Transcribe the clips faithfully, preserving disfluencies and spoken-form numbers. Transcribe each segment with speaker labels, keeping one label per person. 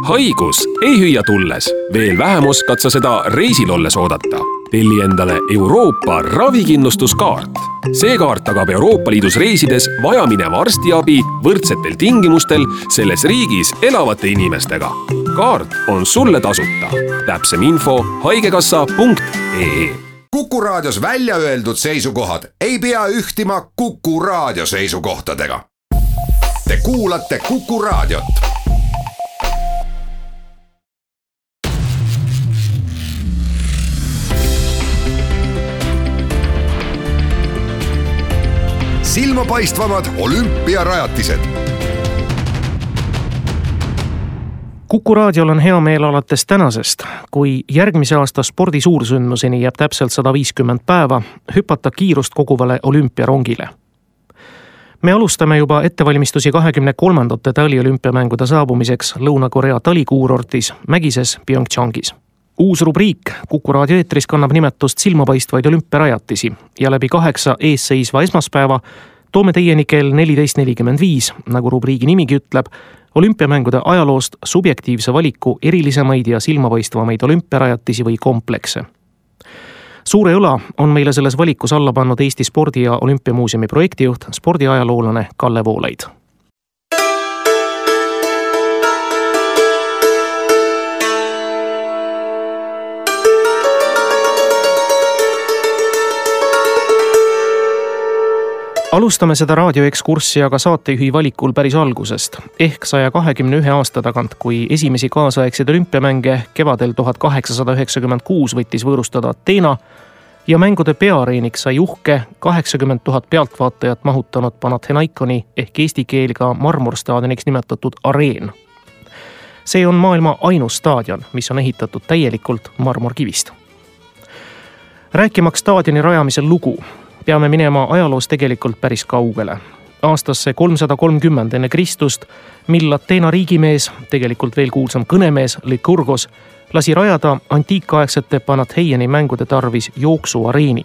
Speaker 1: haigus ei hüüa tulles, veel vähem oskad sa seda reisil olles oodata. Telli endale Euroopa ravikindlustuskaart. See kaart tagab Euroopa Liidus reisides vajamineva arstiabi võrdsetel tingimustel selles riigis elavate inimestega. Kaart on sulle tasuta. Täpsem info haigekassa punkt ee.
Speaker 2: Kuku Raadios välja öeldud seisukohad ei pea ühtima Kuku Raadio seisukohtadega. Te kuulate Kuku Raadiot. Silmapaistvamad olümpiarajatised.
Speaker 3: Kuku Raadiol on hea meel alates tänasest, kui järgmise aasta spordi suursündmuseni jääb täpselt sada viiskümmend päeva, hüpata kiirust koguvale olümpiarongile. Me alustame juba ettevalmistusi kahekümne kolmandate taliolümpiamängude saabumiseks Lõuna-Korea talikuurortis Mägises Pyeongchangis. Uus rubriik Kuku Raadio eetris kannab nimetust silmapaistvaid olümpiarajatisi ja läbi kaheksa eesseisva esmaspäeva toome teieni kell neliteist nelikümmend viis, nagu rubriigi nimigi ütleb, olümpiamängude ajaloost subjektiivse valiku erilisemaid ja silmapaistvamaid olümpiarajatisi või komplekse. Suure õla on meile selles valikus alla pannud Eesti Spordi- ja Olümpiamuuseumi projektijuht, spordiajaloolane Kalle Voolaid. Alustame seda raadioekskurssi aga saatejuhi valikul päris algusest, ehk saja kahekümne ühe aasta tagant, kui esimesi kaasaegseid olümpiamänge kevadel tuhat kaheksasada üheksakümmend kuus võttis võõrustada Ateena ja mängude peareeniks sai uhke kaheksakümmend tuhat pealtvaatajat mahutanud Panathinaikoni ehk eesti keel ka marmorstaadioniks nimetatud areen. See on maailma ainus staadion, mis on ehitatud täielikult marmorkivist. Rääkimaks staadioni rajamisel lugu, peame minema ajaloos tegelikult päris kaugele. Aastasse kolmsada kolmkümmend enne Kristust, mil Ateena riigimees, tegelikult veel kuulsam kõnemees Lykurgos, lasi rajada antiikaegsete Panatheioni mängude tarvis jooksuareeni.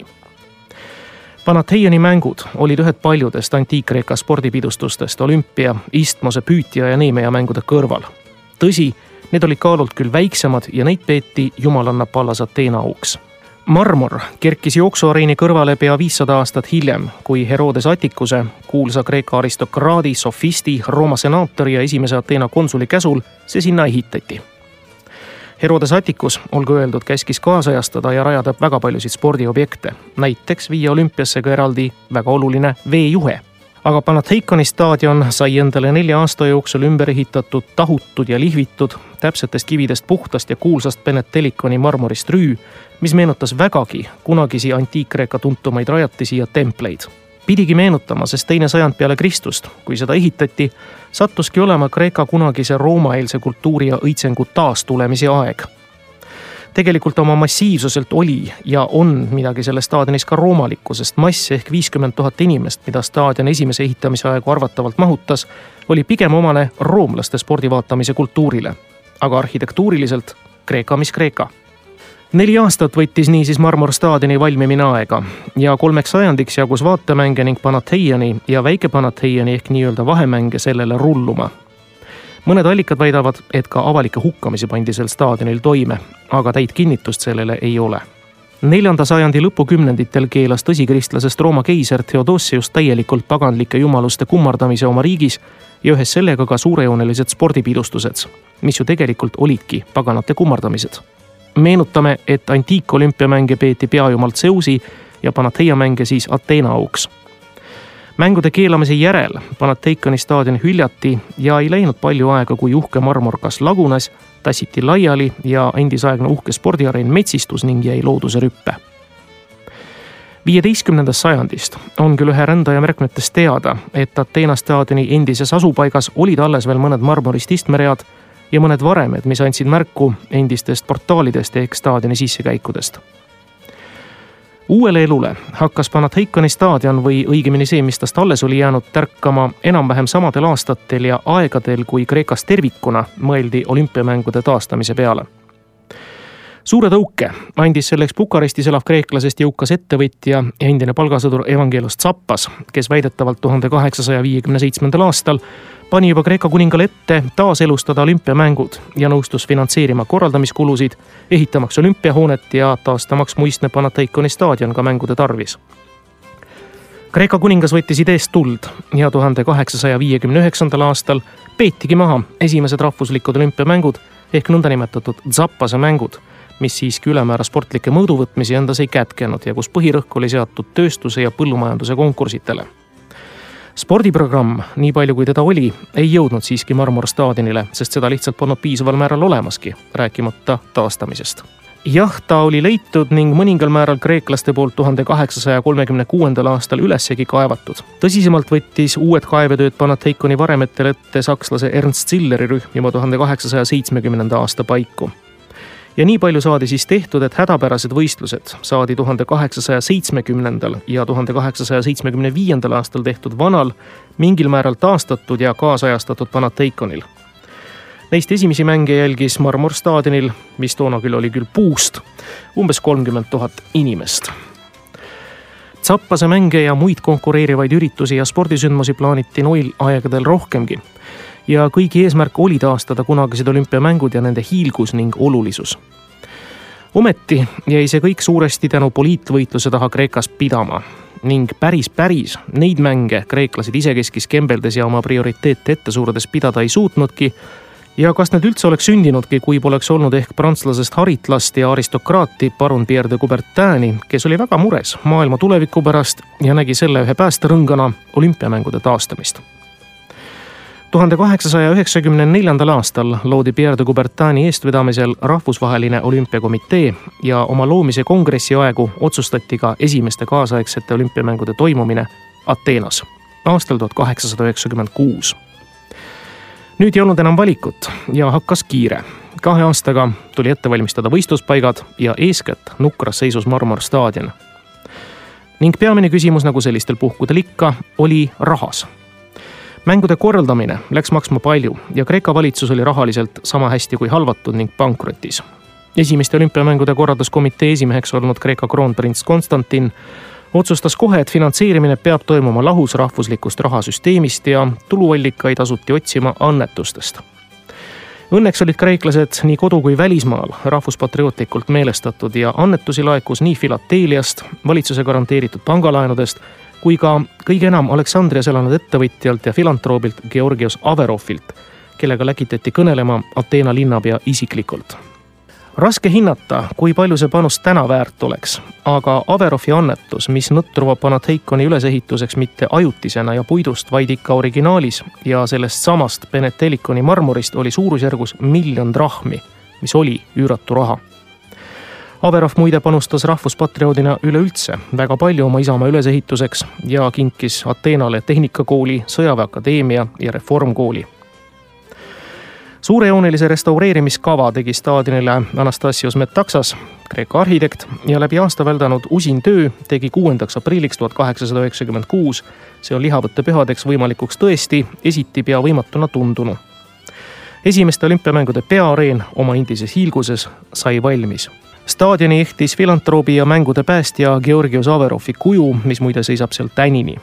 Speaker 3: Panatheioni mängud olid ühed paljudest antiik-Kreeka spordipidustustest olümpia, istmose, püütja ja neemeja mängude kõrval. Tõsi, need olid kaalult küll väiksemad ja neid peeti jumalanna pallas Ateena auks. Marmor kerkis jooksuareeni kõrvale pea viissada aastat hiljem, kui Herodes Attikuse, kuulsa Kreeka aristokraadi, sofisti, Rooma senaatori ja esimese Ateena konsuli käsul see sinna ehitati. Herodes Attikus, olgu öeldud, käskis kaasajastada ja rajada väga paljusid spordiobjekte, näiteks viia olümpiasse ka eraldi väga oluline veejuhe. Aga Panathinaikoni staadion sai endale nelja aasta jooksul ümber ehitatud, tahutud ja lihvitud, täpsetest kividest puhtast ja kuulsast Pentelikoni marmorist rüü, mis meenutas vägagi kunagisi antiik-Kreeka tuntumaid rajatisi ja templeid. Pidigi meenutama, sest teine sajand peale Kristust, kui seda ehitati, sattuski olema Kreeka kunagise roomaeelse kultuuri ja õitsengu taastulemise aeg. Tegelikult oma massiivsuselt oli ja on midagi selles staadionis ka roomalikku, sest mass ehk viiskümmend tuhat inimest, mida staadion esimese ehitamise aegu arvatavalt mahutas, oli pigem omane roomlaste spordivaatamise kultuurile, aga arhitektuuriliselt Kreeka mis Kreeka. Neli aastat võttis niisiis marmorstaadioni valmimine aega ja kolmeks sajandiks jagus vaatemänge ning Panatheioni ja väike Panatheioni ehk nii-öelda vahemänge sellele rulluma. Mõned allikad väidavad, et ka avalikke hukkamisi pandi sel staadionil toime, aga täit kinnitust sellele ei ole. Neljanda sajandi lõpukümnenditel keelas tõsikristlasest Rooma keiser Theodosius täielikult paganlike jumaluste kummardamise oma riigis ja ühes sellega ka suurejoonelised spordipidustused, mis ju tegelikult olidki paganate kummardamised. Meenutame, et antiikolümpiamänge peeti peajumalt Zeusi ja Panatheia mänge siis Ateena auks. Mängude keelamise järel Panathinaikoni staadion hüljati ja ei läinud palju aega, kui uhke marmor kas lagunes, tassiti laiali ja endisaegne uhke spordiareen metsistus ning jäi looduse rüppe. viieteistkümnendast sajandist on küll ühe rändaja märkmetest teada, et Ateena staadioni endises asupaigas olid alles veel mõned marmorist istmeread ja mõned varemed, mis andsid märku endistest portaalidest ehk staadioni sissekäikudest. Uuele elule hakkas Panathinaikoni staadion või õigemini see, mis tast alles oli jäänud, tärkama enam-vähem samadel aastatel ja aegadel, kui Kreekas tervikuna mõeldi olümpiamängude taastamise peale. Suure tõuke andis selleks Bukarestis elav kreeklasest jõukas ettevõtja ja endine palgasõdur Evangelos Tsappas, kes väidetavalt tuhande kaheksasaja viiekümne seitsmendal aastal pani juba Kreeka kuningale ette taaselustada olümpiamängud ja nõustus finantseerima korraldamiskulusid, ehitamaks olümpiahoonet ja taastamaks muistne Panatheikoni staadion ka mängude tarvis. Kreeka kuningas võttis ideest tuld ja tuhande kaheksasaja viiekümne üheksandal aastal peetigi maha esimesed rahvuslikud olümpiamängud ehk nõndanimetatud Tsappase mängud, mis siiski ülemäära sportlikke mõõduvõtmisi endas ei kätkenud ja kus põhirõhk oli seatud tööstuse ja põllumajanduse konkursitele. Spordiprogramm, nii palju kui teda oli, ei jõudnud siiski marmorstaadionile, sest seda lihtsalt polnud piisaval määral olemaski, rääkimata taastamisest. Jah, ta oli leitud ning mõningal määral kreeklaste poolt tuhande kaheksasaja kolmekümne kuuendal aastal ülessegi kaevatud. Tõsisemalt võttis uued kaevetööd Panatheikoni varemetel ette sakslase Ernst Zilleri rühm juba tuhande kaheksasaja seitsmekümnenda aasta paiku. Ja nii palju saadi siis tehtud, et hädapärased võistlused saadi tuhande kaheksasaja seitsmekümnendal ja tuhande kaheksasaja seitsmekümne viiendal aastal tehtud vanal, mingil määral taastatud ja kaasajastatud Panateikonil. Neist esimesi mänge jälgis marmorstaadionil, mis toona küll oli küll puust, umbes kolmkümmend tuhat inimest. Tsappase mänge ja muid konkureerivaid üritusi ja spordisündmusi plaaniti noil aegadel rohkemgi. Ja kõigi eesmärk oli taastada kunagised olümpiamängud ja nende hiilgus ning olulisus. Ometi jäi see kõik suuresti tänu poliitvõitluse taha Kreekas pidama ning päris päris neid mänge kreeklased isekeskis kembeldes ja oma prioriteete ette suures pidada ei suutnudki ja kas need üldse oleks sündinudki, kui poleks olnud ehk prantslasest haritlast ja aristokraati parun Pierre de Coubertini, kes oli väga mures maailma tuleviku pärast ja nägi selle ühe päästerõngana olümpiamängude taastamist. tuhande kaheksasaja üheksakümne neljandal aastal loodi Pierre de Coubertini eestvedamisel rahvusvaheline olümpiakomitee ja oma loomise kongressi aegu otsustati ka esimeste kaasaegsete olümpiamängude toimumine Ateenas aastal tuhat kaheksasada üheksakümmend kuus. Nüüd ei olnud enam valikut ja hakkas kiire. Kahe aastaga tuli ette valmistada võistluspaigad ja eeskätt nukras seisus marmorstaadion. Ning peamine küsimus, nagu sellistel puhkudel ikka, oli rahas. Mängude korraldamine läks maksma palju ja Kreeka valitsus oli rahaliselt sama hästi kui halvatud ning pankrotis. Esimeste olümpiamängude korralduskomitee esimeheks olnud Kreeka kroonprints Konstantin otsustas kohe, et finantseerimine peab toimuma lahus rahvuslikust rahasüsteemist ja tuluallikaid asuti otsima annetustest. Õnneks olid kreeklased nii kodu kui välismaal rahvuspatriootlikult meelestatud ja annetusi laekus nii Filateeliast, valitsuse garanteeritud pangalaenudest, kui ka kõige enam Aleksandrias elanud ettevõtjalt ja filantroobilt Georgios Averofilt, kellega läkitati kõnelema Ateena linnapea isiklikult. Raske hinnata, kui palju see panus täna väärt oleks, aga Averofi annetus, mis nõtruva Panatheikoni ülesehituseks mitte ajutisena ja puidust, vaid ikka originaalis ja sellest samast Penetelikoni marmorist oli suurusjärgus miljon drahmi, mis oli üüratu raha. Averof muide panustas rahvuspatrioodina üleüldse väga palju oma isamaa ülesehituseks ja kinkis Ateenale tehnikakooli, sõjaväeakadeemia ja reformkooli. Suurejoonelise restaureerimiskava tegi staadionile Anastasios Metaxas, Kreeka arhitekt, ja läbi aasta väldanud usin töö tegi kuuendaks aprilliks tuhat kaheksasada üheksakümmend kuus, see on lihavõtte pühadeks võimalikuks tõesti, esiti pea võimatuna tundunu. Esimeste olümpiamängude peaareen oma endises hiilguses sai valmis. Staadioni ehtis filantroobi ja mängude päästja Georgios Averofi kuju, mis muide seisab seal tänini.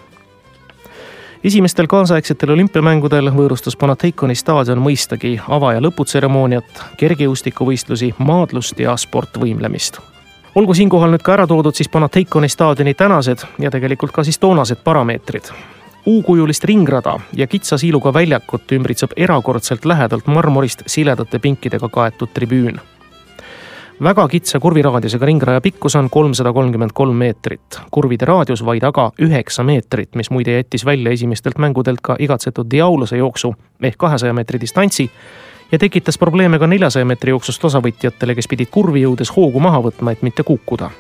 Speaker 3: Esimestel kaasaegsetel olümpiamängudel võõrustas Panatheikoni staadion mõistagi ava- ja lõputseremooniat, kergejõustikuvõistlusi, maadlust ja sportvõimlemist. Olgu siinkohal nüüd ka ära toodud siis Panatheikoni staadioni tänased ja tegelikult ka siis toonased parameetrid. U-kujulist ringrada ja kitsa siiluga väljakut ümbritseb erakordselt lähedalt marmorist siledate pinkidega kaetud tribüün. Väga kitsa kurviraadiusega ringraja pikkus on kolmsada kolmkümmend kolm meetrit, kurvide raadius vaid aga üheksa meetrit, mis muide jättis välja esimestelt mängudelt ka igatsetud diaulose jooksu ehk kahesaja meetri distantsi ja tekitas probleeme ka neljasaja meetri jooksust osavõtjatele, kes pidid kurvi jõudes hoogu maha võtma, et mitte kukkuda.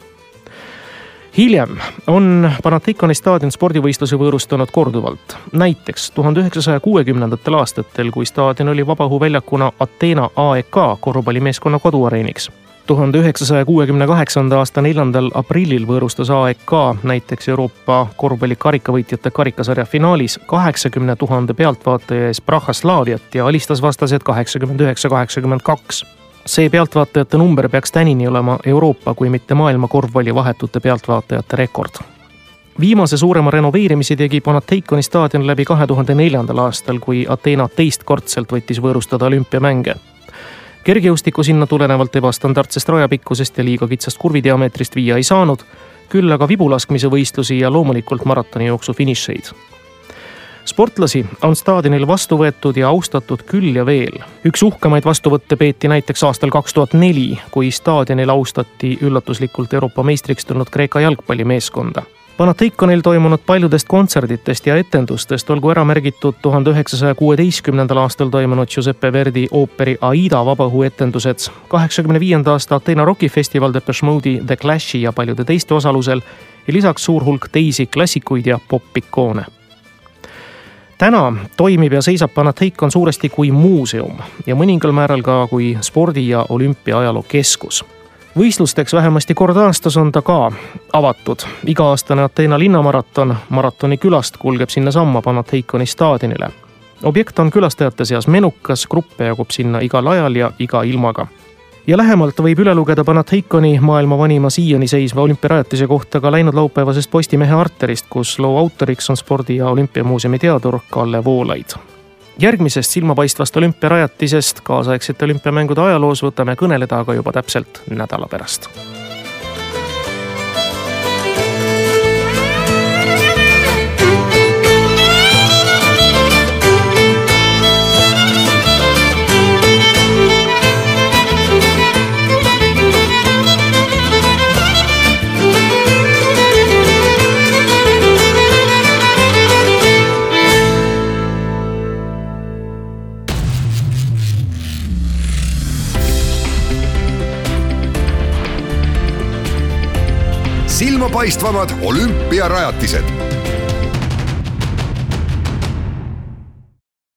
Speaker 3: Hiljem on Panatheikoni staadion spordivõistluse võõrustanud korduvalt. Näiteks tuhande üheksasaja kuuekümnendatel aastatel, kui staadion oli vabaõhuväljakuna Ateena A E K korvpallimeeskonna koduareeniks. tuhande üheksasaja kuuekümne kaheksanda aasta neljandal aprillil võõrustas A E K näiteks Euroopa korvpallikarikavõitjate karikasarja finaalis kaheksakümne tuhande pealtvaataja ees Praha Slaviat ja alistas vastased kaheksakümmend üheksa kaheksakümmend kaks. see pealtvaatajate number peaks tänini olema Euroopa kui mitte maailma korvpalli vahetute pealtvaatajate rekord. Viimase suurema renoveerimise tegi Panatheikoni staadion läbi kahe tuhande neljandal aastal, kui Ateena teistkordselt võttis võõrustada olümpiamänge. Kergejõustiku sinna tulenevalt ebastandardsest rajapikkusest ja liiga kitsast kurvidiameetrist viia ei saanud, küll aga vibulaskmise võistlusi ja loomulikult maratonijooksu finišeid. Sportlasi on staadionil vastu võetud ja austatud küll ja veel. Üks uhkemaid vastuvõtte peeti näiteks aastal kaks tuhat neli, kui staadionil austati üllatuslikult Euroopa meistriks tulnud Kreeka jalgpallimeeskonda. Panateikonil toimunud paljudest kontserditest ja etendustest olgu ära märgitud tuhande üheksasaja kuueteistkümnendal aastal toimunud Giuseppe Verdi ooperi Aida vabaõhuetendused, kaheksakümne viienda aasta Ateena rokifestival Depeche Mode'i, The Clashi ja paljude teiste osalusel ja lisaks suur hulk teisi klassikuid ja pop-ikoone. Täna toimib ja seisab Panatheikon suuresti kui muuseum ja mõningal määral ka kui spordi- ja olümpia ajaloo keskus. Võistlusteks vähemasti kord aastas on ta ka avatud. Iga-aastane Ateena linnamaraton maratoni külast kulgeb sinna samma Panatheikoni staadionile. Objekt on külastajate seas menukas, gruppe jagub sinna igal ajal ja iga ilmaga. Ja lähemalt võib üle lugeda Panatheikoni maailma vanima siiani seisva olümpiarajatise kohta ka läinud laupäevasest Postimehe arterist, kus loo autoriks on spordi- ja olümpiamuuseumi teadur Kalle Voolaid. Järgmisest silmapaistvast olümpiarajatisest kaasaegsete olümpiamängude ajaloos võtame kõneleda aga juba täpselt nädala pärast.
Speaker 2: silmapaistvamad olümpiarajatised